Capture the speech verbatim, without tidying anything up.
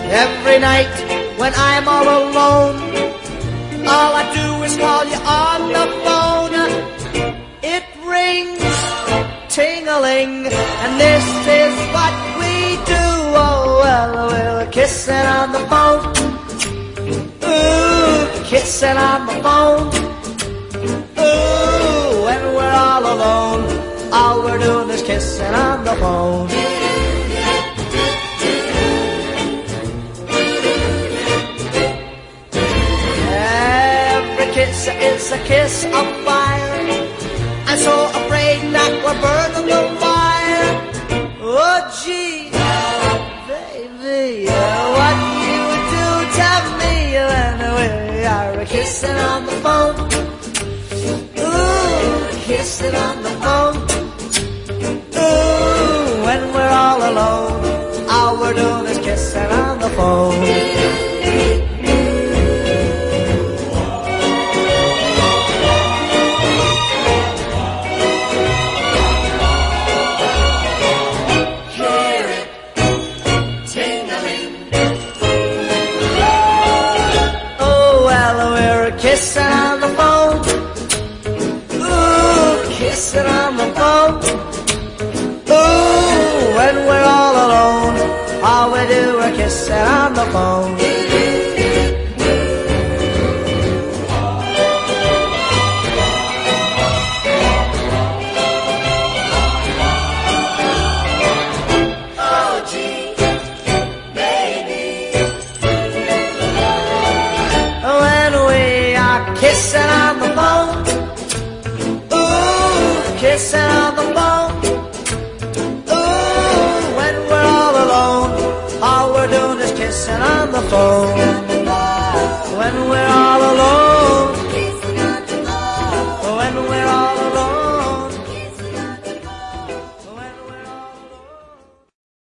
Every night when I'm all alone, all I do is call you on the phone. It rings, ting-a-ling, and this is what we do. Oh, well, we're kissing on the phone. Ooh, kissing on the phone. Ooh, when we're all alone, all we're doing is kissing on the phone. Every kiss is a kiss of fire. I'm so afraid that we're burning the wire. Oh, gee, baby, what you do to me when we are kissing on the phone. Ooh, kissing on the phone. Ooh, when we're all alone, all we're doing is kissing on the phone. Kissing on the phone. Ooh, kissing on the phone. Ooh, when we're all alone, all we do is kissing on the phone. Oh, gee, baby. When we kissing on the phone. Ooh, kissing on the phone. Ooh, when we're all alone, all we're doing is kissing on the phone.